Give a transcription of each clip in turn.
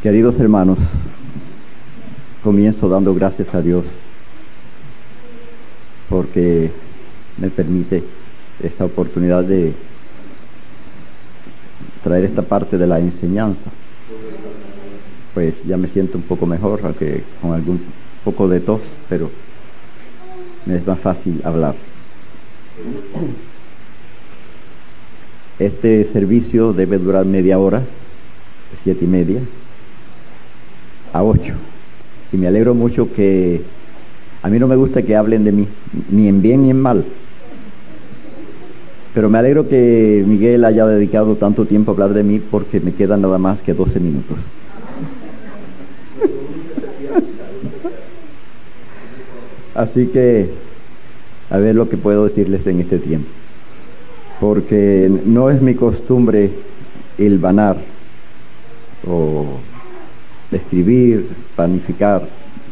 Queridos hermanos, comienzo dando gracias a Dios porque me permite esta oportunidad de traer esta parte de la enseñanza. Pues ya me siento un poco mejor, aunque con algún poco de tos, pero me es más fácil hablar. Este servicio debe durar media hora, de 7:30 a 8. Y me alegro mucho que a mí no me gusta que hablen de mí, ni en bien ni en mal. Pero me alegro que Miguel haya dedicado tanto tiempo a hablar de mí porque me quedan nada más que 12 minutos. Así que a ver lo que puedo decirles en este tiempo. Porque no es mi costumbre hilvanar o describir, planificar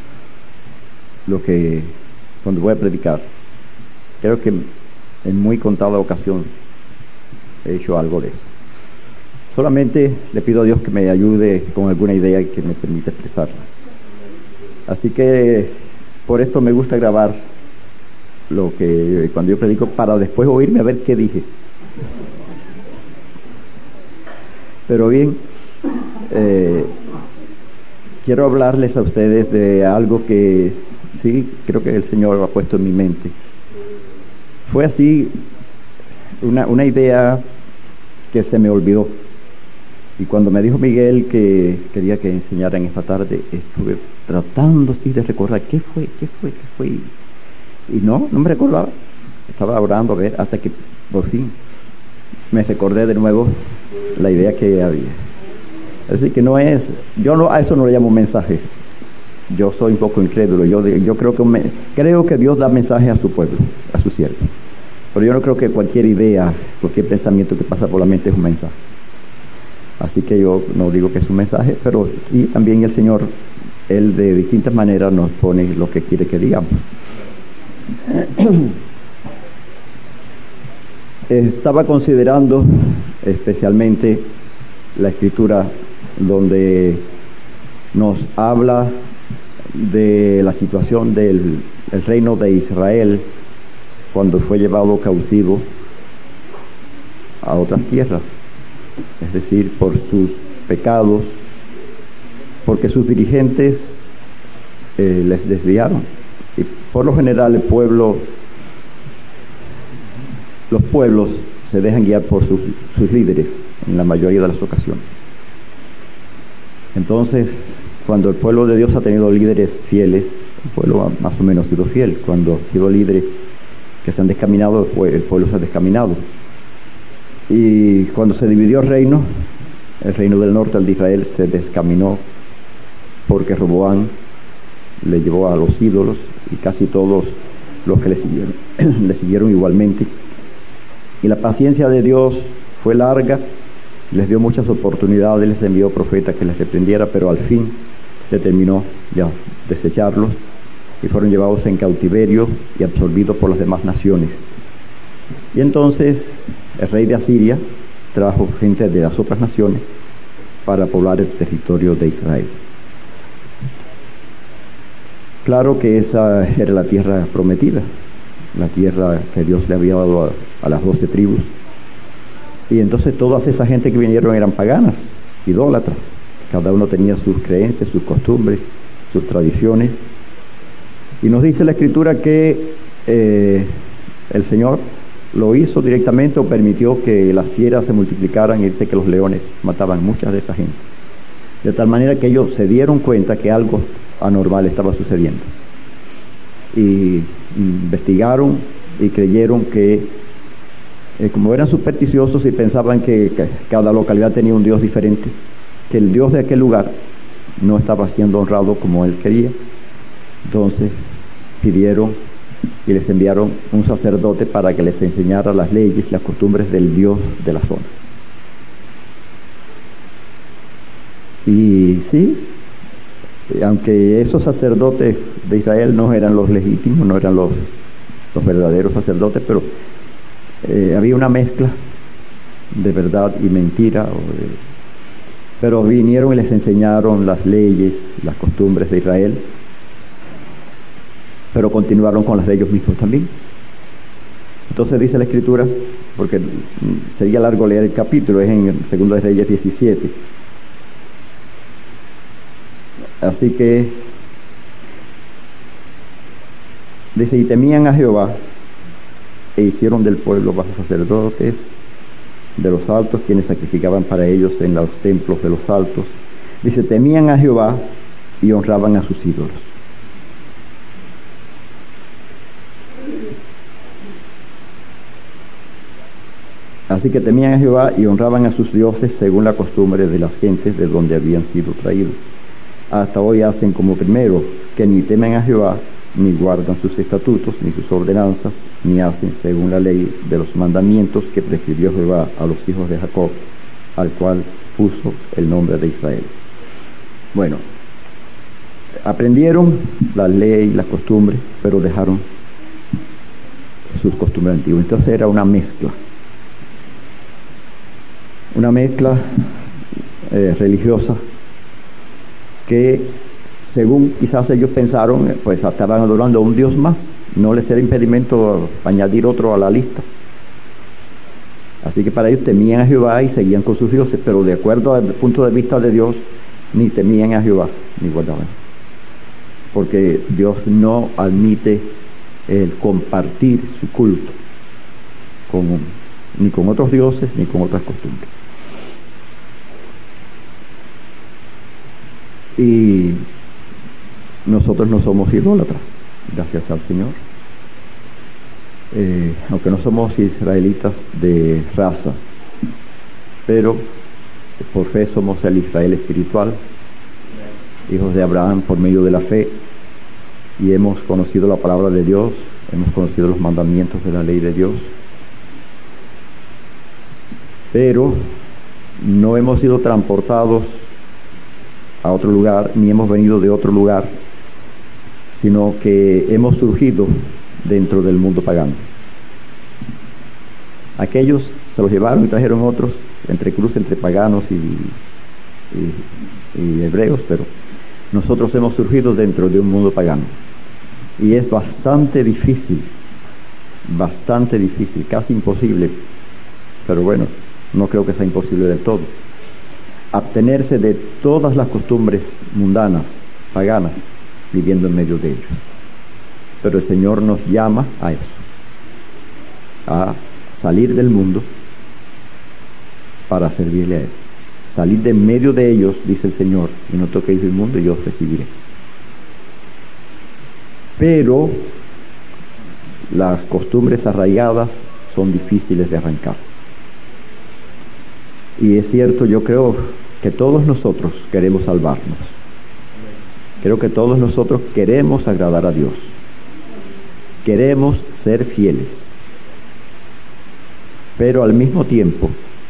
cuando voy a predicar. Creo que en muy contada ocasión he hecho algo de eso. Solamente le pido a Dios que me ayude con alguna idea que me permita expresarla. Así que por esto me gusta grabar cuando yo predico, para después oírme a ver qué dije. Pero bien, quiero hablarles a ustedes de algo que sí creo que el Señor ha puesto en mi mente. Fue así una idea que se me olvidó. Y cuando me dijo Miguel que quería que enseñara en esta tarde, estuve tratando sí de recordar qué fue. Y no me recordaba. Estaba orando a ver hasta que por fin me recordé de nuevo la idea que había. Así que yo a eso no le llamo mensaje. Yo soy un poco incrédulo. Yo creo que Dios da mensaje a su pueblo, a su siervo. Pero yo no creo que cualquier idea, cualquier pensamiento que pasa por la mente es un mensaje. Así que yo no digo que es un mensaje, pero sí también el Señor, Él de distintas maneras nos pone lo que quiere que digamos. Estaba considerando especialmente la escritura donde nos habla de la situación del reino de Israel cuando fue llevado cautivo a otras tierras, es decir, por sus pecados, porque sus dirigentes les desviaron. Y por lo general los pueblos se dejan guiar por sus líderes en la mayoría de las ocasiones. Entonces, cuando el pueblo de Dios ha tenido líderes fieles, el pueblo más o menos ha sido fiel. Cuando ha sido líderes que se han descaminado, el pueblo se ha descaminado. Y cuando se dividió el reino del norte, el de Israel, se descaminó porque Roboam le llevó a los ídolos y casi todos los que le siguieron igualmente. Y la paciencia de Dios fue larga, les dio muchas oportunidades, les envió profetas que les reprendiera, pero al fin determinó ya desecharlos y fueron llevados en cautiverio y absorbidos por las demás naciones. Y entonces el rey de Asiria trajo gente de las otras naciones para poblar el territorio de Israel. Claro que esa era la tierra prometida, la tierra que Dios le había dado a las 12 tribus. Y entonces todas esa gente que vinieron eran paganas, idólatras. Cada uno tenía sus creencias, sus costumbres, sus tradiciones. Y nos dice la Escritura que el Señor lo hizo directamente o permitió que las fieras se multiplicaran, y dice que los leones mataban muchas de esa gente. De tal manera que ellos se dieron cuenta que algo anormal estaba sucediendo. Y investigaron y creyeron que, como eran supersticiosos y pensaban que cada localidad tenía un Dios diferente, que el Dios de aquel lugar no estaba siendo honrado como él quería. Entonces pidieron y les enviaron un sacerdote para que les enseñara las leyes, las costumbres del Dios de la zona. Y sí, aunque esos sacerdotes de Israel no eran los legítimos, no eran los verdaderos sacerdotes, pero había una mezcla de verdad y mentira, Pero vinieron y les enseñaron las leyes, las costumbres de Israel, pero continuaron con las de ellos mismos también. Entonces dice la Escritura, porque sería largo leer el capítulo, es en 2 de Reyes 17. Así que dice, y temían a Jehová, e hicieron del pueblo bajo sacerdotes de los altos, quienes sacrificaban para ellos en los templos de los altos. Dice, temían a Jehová y honraban a sus ídolos. Así que temían a Jehová y honraban a sus dioses según la costumbre de las gentes de donde habían sido traídos. Hasta hoy hacen como primero, que ni temen a Jehová, ni guardan sus estatutos, ni sus ordenanzas, ni hacen según la ley de los mandamientos que prescribió Jehová a los hijos de Jacob, al cual puso el nombre de Israel. Bueno, aprendieron la ley, las costumbres, pero dejaron sus costumbres antiguas. Entonces era una mezcla religiosa que, según quizás ellos pensaron, pues estaban adorando a un Dios más. No les era impedimento añadir otro a la lista. Así que para ellos temían a Jehová y seguían con sus dioses, pero de acuerdo al punto de vista de Dios, ni temían a Jehová, ni guardaban. Porque Dios no admite el compartir su culto ni con otros dioses, ni con otras costumbres. Y nosotros no somos idólatras, gracias al Señor. Aunque no somos israelitas de raza, pero por fe somos el Israel espiritual, hijos de Abraham por medio de la fe, y hemos conocido la palabra de Dios, hemos conocido los mandamientos de la ley de Dios, pero no hemos sido transportados a otro lugar, ni hemos venido de otro lugar, sino que hemos surgido dentro del mundo pagano. Aquellos se los llevaron y trajeron otros, entre paganos y hebreos, pero nosotros hemos surgido dentro de un mundo pagano. Y es bastante difícil, casi imposible, pero bueno, no creo que sea imposible del todo, abstenerse de todas las costumbres mundanas, paganas, viviendo en medio de ellos. Pero el Señor nos llama a eso, a salir del mundo para servirle a Él. Salir de en medio de ellos, dice el Señor, y no toquéis el mundo y yo os recibiré. Pero las costumbres arraigadas son difíciles de arrancar. Y es cierto, yo creo que todos nosotros queremos salvarnos. Creo que todos nosotros queremos agradar a Dios. Queremos ser fieles. Pero al mismo tiempo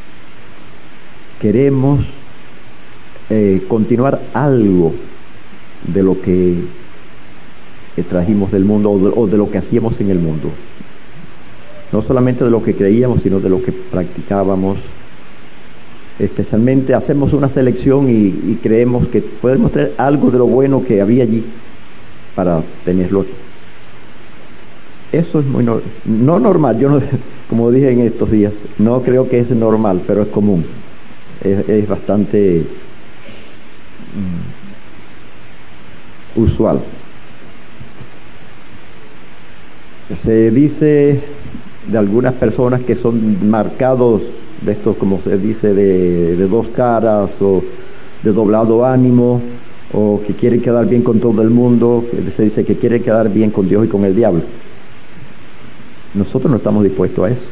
queremos continuar algo de lo que trajimos del mundo o de lo que hacíamos en el mundo. No solamente de lo que creíamos, sino de lo que practicábamos. Especialmente hacemos una selección y creemos que podemos traer algo de lo bueno que había allí para tenerlo aquí. Eso es muy no normal. Yo no, como dije en estos días, no creo que es normal, pero es común. Es bastante usual. Se dice de algunas personas que son marcados de estos, como se dice, de dos caras, o de doblado ánimo, o que quieren quedar bien con todo el mundo. Se dice que quieren quedar bien con Dios y con el diablo. Nosotros no estamos dispuestos a eso.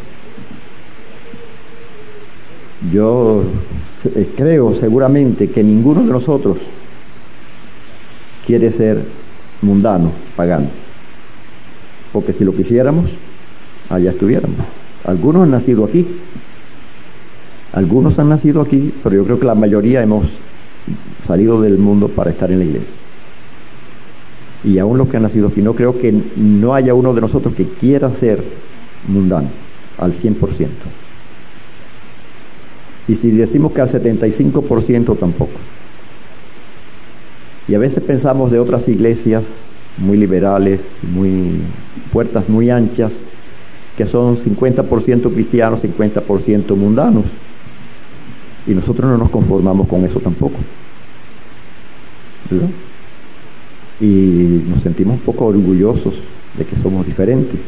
Yo creo seguramente que ninguno de nosotros quiere ser mundano, pagano, porque si lo quisiéramos, allá estuviéramos. Algunos han nacido aquí, pero yo creo que la mayoría hemos salido del mundo para estar en la iglesia. Y aún los que han nacido aquí, no creo que no haya uno de nosotros que quiera ser mundano al 100%. Y si decimos que al 75%, tampoco. Y a veces pensamos de otras iglesias muy liberales, puertas muy anchas, que son 50% cristianos, 50% mundanos. Y nosotros no nos conformamos con eso tampoco, ¿verdad? Y nos sentimos un poco orgullosos de que somos diferentes.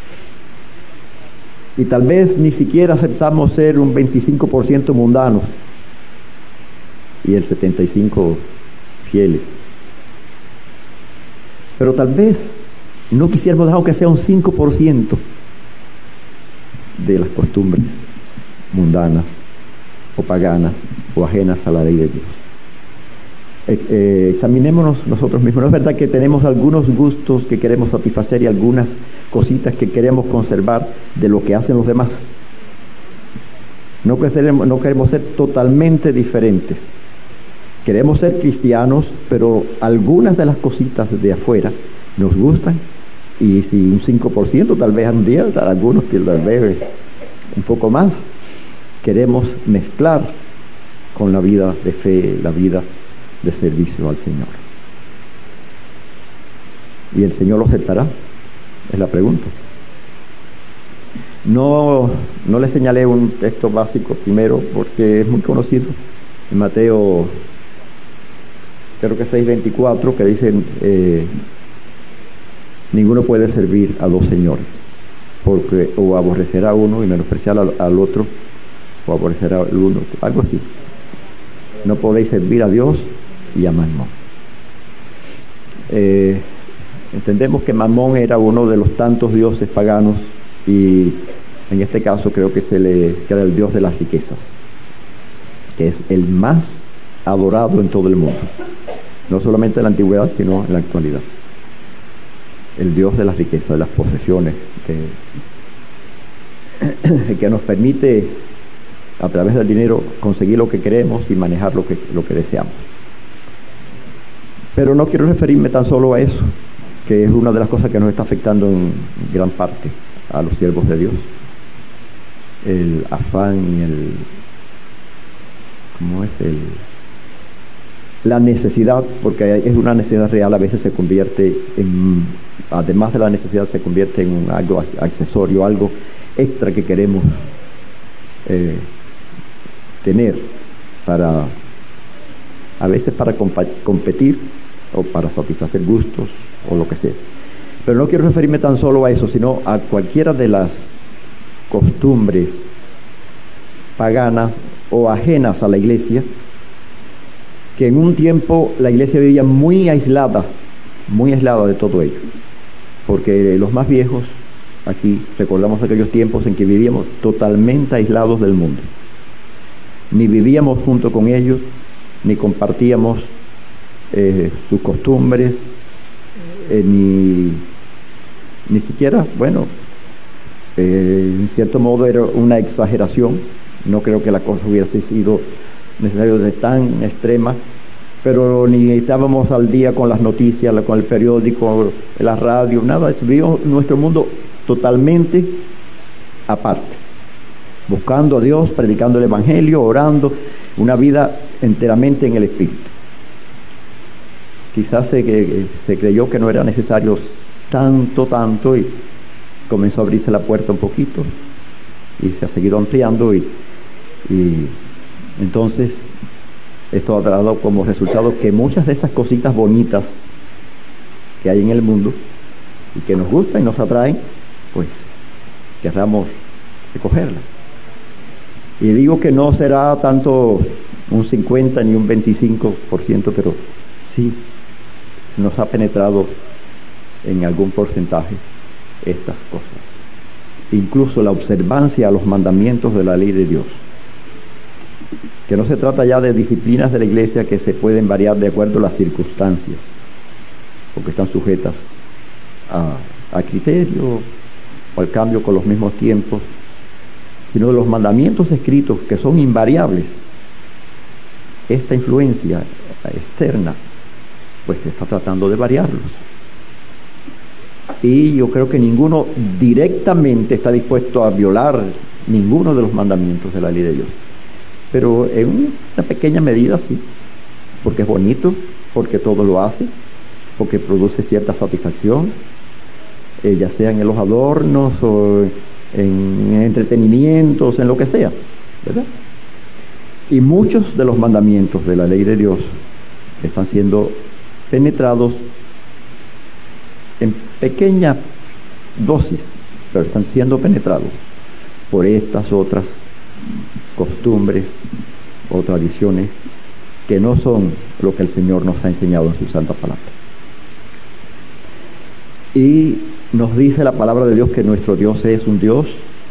Y tal vez ni siquiera aceptamos ser un 25% mundanos y el 75% fieles. Pero tal vez no quisiéramos dejar que sea un 5% de las costumbres mundanas o paganas o ajenas a la ley de Dios. Examinémonos nosotros mismos. ¿No es verdad que tenemos algunos gustos que queremos satisfacer y algunas cositas que queremos conservar de lo que hacen los demás? No queremos ser totalmente diferentes. Queremos ser cristianos, pero algunas de las cositas de afuera nos gustan, y si un 5%, tal vez un día, algunos tal vez un poco más, queremos mezclar con la vida de fe, la vida de servicio al Señor. ¿Y el Señor lo aceptará? Es la pregunta. No le señalé un texto básico primero porque es muy conocido. En Mateo, creo que 6:24, que dice, ninguno puede servir a dos señores, porque o aborrecerá a uno y menospreciará al otro, o aborrecerá al uno, algo así. No podéis servir a Dios y a Mamón. Entendemos que Mamón era uno de los tantos dioses paganos, y en este caso creo que era el dios de las riquezas, que es el más adorado en todo el mundo, no solamente en la antigüedad sino en la actualidad. El dios de las riquezas, de las posesiones, que nos permite a través del dinero conseguir lo que queremos y manejar lo que deseamos. Pero no quiero referirme tan solo a eso, que es una de las cosas que nos está afectando en gran parte a los siervos de Dios. El afán, la necesidad, porque es una necesidad real, a veces se convierte en, además de la necesidad, se convierte en algo accesorio, algo extra que queremos tener a veces para competir o para satisfacer gustos o lo que sea. Pero no quiero referirme tan solo a eso, sino a cualquiera de las costumbres paganas o ajenas a la iglesia, que en un tiempo la iglesia vivía muy aislada de todo ello, porque los más viejos aquí recordamos aquellos tiempos en que vivíamos totalmente aislados del mundo. Ni vivíamos junto con ellos, ni compartíamos sus costumbres, ni siquiera, en cierto modo era una exageración. No creo que la cosa hubiese sido necesario de tan extrema, pero ni estábamos al día con las noticias, con el periódico, la radio, nada. Vivíamos nuestro mundo totalmente aparte, buscando a Dios, predicando el Evangelio, orando, una vida enteramente en el Espíritu. Quizás se creyó que no era necesario tanto, y comenzó a abrirse la puerta un poquito, y se ha seguido ampliando, y entonces esto ha dado como resultado que muchas de esas cositas bonitas que hay en el mundo y que nos gustan y nos atraen, pues querramos recogerlas. Y digo que no será tanto un 50 ni un 25%, pero sí se nos ha penetrado en algún porcentaje estas cosas. Incluso la observancia a los mandamientos de la ley de Dios. Que no se trata ya de disciplinas de la iglesia que se pueden variar de acuerdo a las circunstancias, porque están sujetas a criterio o al cambio con los mismos tiempos, sino de los mandamientos escritos que son invariables. Esta influencia externa pues se está tratando de variarlos, y yo creo que ninguno directamente está dispuesto a violar ninguno de los mandamientos de la ley de Dios, pero en una pequeña medida sí, porque es bonito, porque todo lo hace, porque produce cierta satisfacción, ya sea en los adornos o en entretenimientos, en lo que sea, ¿verdad? Y muchos de los mandamientos de la ley de Dios están siendo penetrados en pequeña dosis, pero están siendo penetrados por estas otras costumbres o tradiciones que no son lo que el Señor nos ha enseñado en su santa palabra. Y nos dice la palabra de Dios que nuestro Dios es un Dios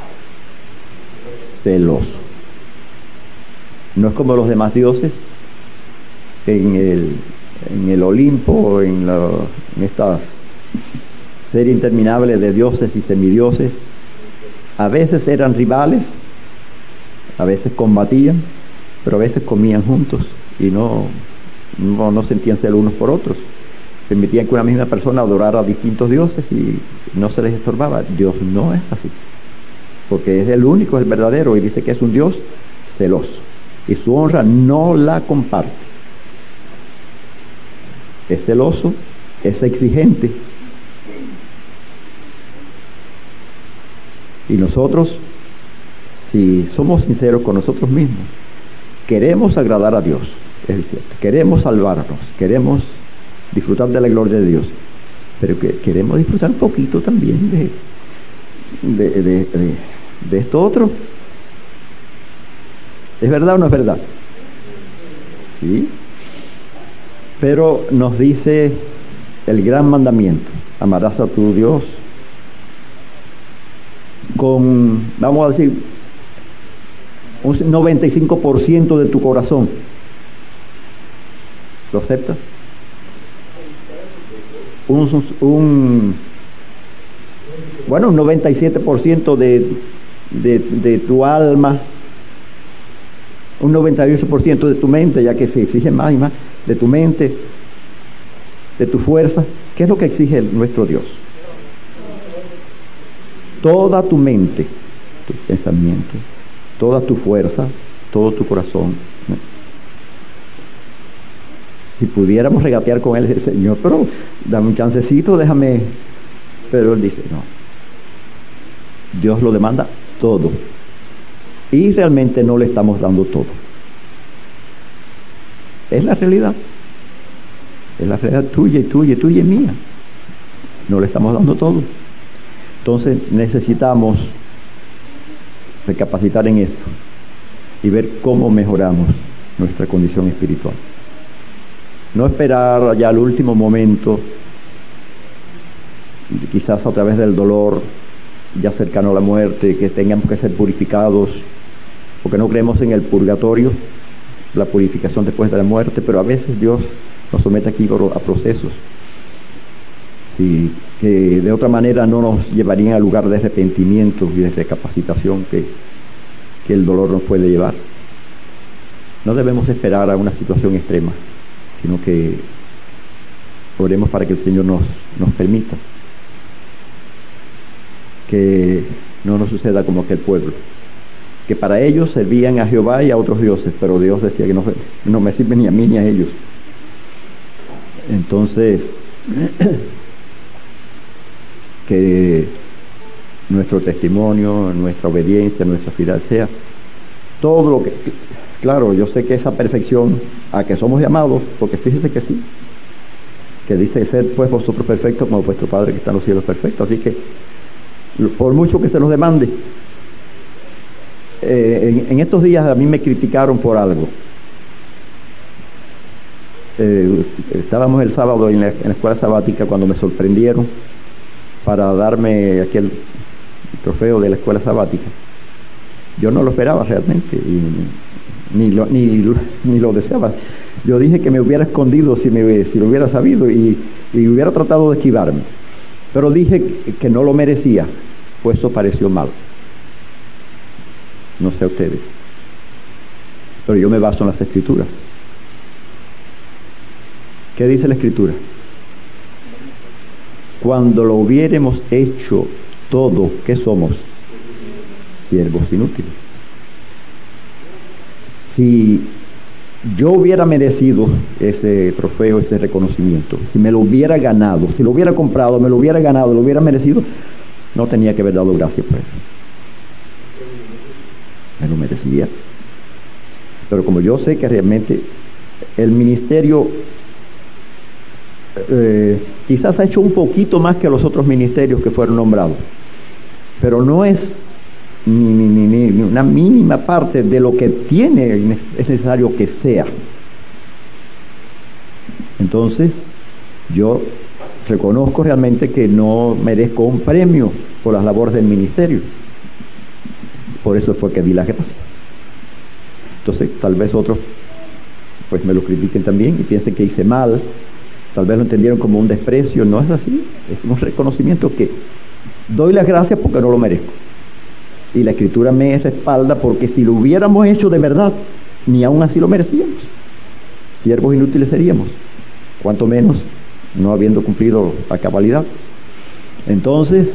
celoso. No es como los demás dioses en el Olimpo, en estas serie interminable de dioses y semidioses. A veces eran rivales, a veces combatían, pero a veces comían juntos y no sentían celo unos por otros. Permitían que una misma persona adorara a distintos dioses y no se les estorbaba. Dios no es así, porque es el único, el verdadero, y dice que es un Dios celoso y su honra no la comparte. Es celoso, es exigente. Y nosotros, si somos sinceros con nosotros mismos, queremos agradar a Dios, es cierto, queremos salvarnos, queremos disfrutar de la gloria de Dios, pero que queremos disfrutar un poquito también de esto otro. ¿Es verdad o no es verdad? Sí. Pero nos dice el gran mandamiento: amarás a tu Dios con, vamos a decir, un 95% de tu corazón. ¿Lo aceptas? Un 97% de tu alma, un 98% de tu mente, ya que se exige más y más, de tu mente, de tu fuerza. ¿Qué es lo que exige nuestro Dios? Toda tu mente, tus pensamientos, toda tu fuerza, todo tu corazón. Si pudiéramos regatear con Él, el Señor, pero dame un chancecito, déjame. Pero Él dice, no. Dios lo demanda todo. Y realmente no le estamos dando todo. Es la realidad. Es la realidad tuya y tuya y tuya y mía. No le estamos dando todo. Entonces necesitamos recapacitar en esto y ver cómo mejoramos nuestra condición espiritual. No esperar ya al último momento, quizás a través del dolor ya cercano a la muerte, que tengamos que ser purificados, porque no creemos en el purgatorio, la purificación después de la muerte, pero a veces Dios nos somete aquí a procesos que de otra manera no nos llevarían al lugar de arrepentimiento y de recapacitación que el dolor nos puede llevar. No debemos esperar a una situación extrema, sino que oremos para que el Señor nos permita que no nos suceda como aquel pueblo, que para ellos servían a Jehová y a otros dioses, pero Dios decía que no me sirve ni a mí ni a ellos. Entonces, que nuestro testimonio, nuestra obediencia, nuestra fidelidad sea todo lo que... Claro, yo sé que esa perfección a que somos llamados, porque fíjese que sí, que dice: sed pues vosotros perfectos como vuestro Padre que está en los cielos perfecto. Así que por mucho que se nos demande, en estos días a mí me criticaron por algo. Estábamos el sábado en la escuela sabática cuando me sorprendieron para darme aquel trofeo de la escuela sabática. Yo no lo esperaba realmente y ni lo deseaba. Yo dije que me hubiera escondido si lo hubiera sabido y hubiera tratado de esquivarme, pero dije que no lo merecía, pues eso pareció mal. No sé a ustedes, pero yo me baso en las Escrituras. ¿Qué dice la Escritura? Cuando lo hubiéremos hecho todo, ¿qué somos? Siervos inútiles. si yo hubiera merecido ese trofeo, ese reconocimiento, si me lo hubiera ganado, si lo hubiera comprado, me lo hubiera ganado, lo hubiera merecido, no tenía que haber dado gracias por él. Me lo merecía. Pero como yo sé que realmente el ministerio quizás ha hecho un poquito más que los otros ministerios que fueron nombrados, pero no es ni una mínima parte de lo que es necesario que sea. Entonces yo reconozco realmente que no merezco un premio por las labores del ministerio. Por eso fue que di las gracias. Entonces tal vez otros pues me lo critiquen también y piensen que hice mal, tal vez lo entendieron como un desprecio. No es así, es un reconocimiento que doy las gracias porque no lo merezco. Y la Escritura me respalda, porque si lo hubiéramos hecho de verdad, ni aún así lo merecíamos. Siervos inútiles seríamos, cuanto menos no habiendo cumplido a cabalidad. Entonces,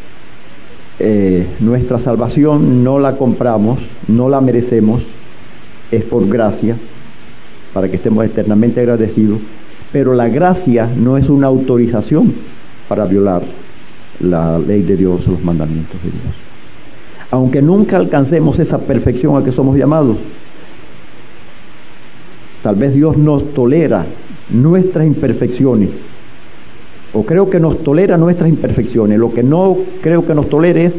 nuestra salvación no la compramos, no la merecemos, es por gracia, para que estemos eternamente agradecidos. Pero la gracia no es una autorización para violar la ley de Dios o los mandamientos de Dios. Aunque nunca alcancemos esa perfección a que somos llamados, tal vez Dios nos tolera nuestras imperfecciones, o creo que nos tolera nuestras imperfecciones. Lo que no creo que nos tolere es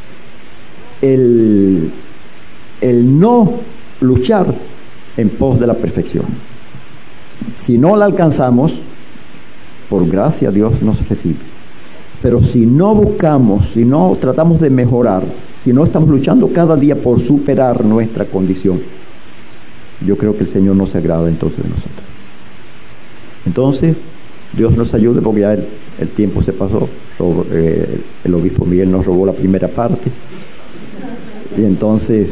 el no luchar en pos de la perfección. Si no la alcanzamos, por gracia Dios nos recibe. Pero si no buscamos, si no tratamos de mejorar, si no estamos luchando cada día por superar nuestra condición, yo creo que el Señor no se agrada entonces de nosotros. Entonces, Dios nos ayude, porque ya el tiempo se pasó. El obispo Miguel nos robó la primera parte. Y entonces,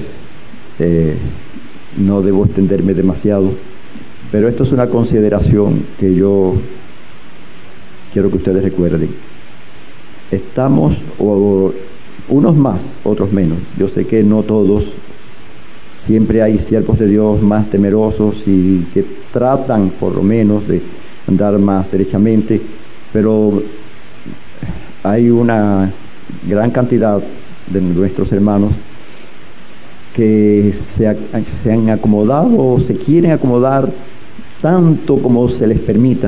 no debo extenderme demasiado. Pero esto es una consideración que yo quiero que ustedes recuerden. Estamos, unos más, otros menos. Yo sé que no todos. Siempre hay siervos de Dios más temerosos y que tratan por lo menos de andar más derechamente, pero hay una gran cantidad de nuestros hermanos que se han acomodado o se quieren acomodar tanto como se les permita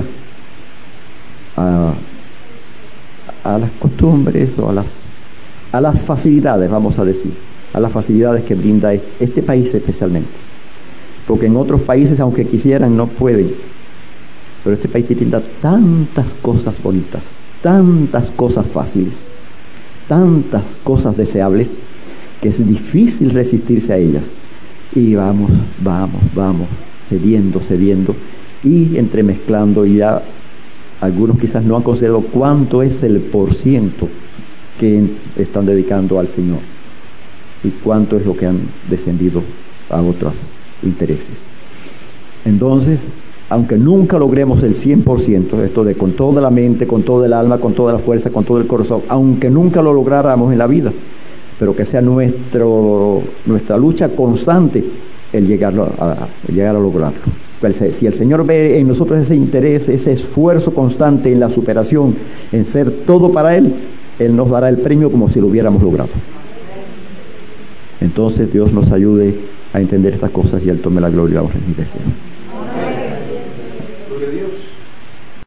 a las costumbres o a las facilidades, vamos a decir, a las facilidades que brinda este país especialmente. Porque en otros países, aunque quisieran, no pueden. Pero este país brinda tantas cosas bonitas, tantas cosas fáciles, tantas cosas deseables, que es difícil resistirse a ellas. Y vamos, cediendo, y entremezclando, y ya algunos quizás no han considerado cuánto es el % que están dedicando al Señor y cuánto es lo que han descendido a otros intereses. Entonces, aunque nunca logremos el 100%, esto de con toda la mente, con toda el alma, con toda la fuerza, con todo el corazón, aunque nunca lo lográramos en la vida, pero que sea nuestra lucha constante el llegar a lograrlo. Si el Señor ve en nosotros ese interés, ese esfuerzo constante en la superación, en ser todo para Él, Él nos dará el premio como si lo hubiéramos logrado. Entonces Dios nos ayude a entender estas cosas y Él tome la gloria y la honra y deseo. Gloria a Dios.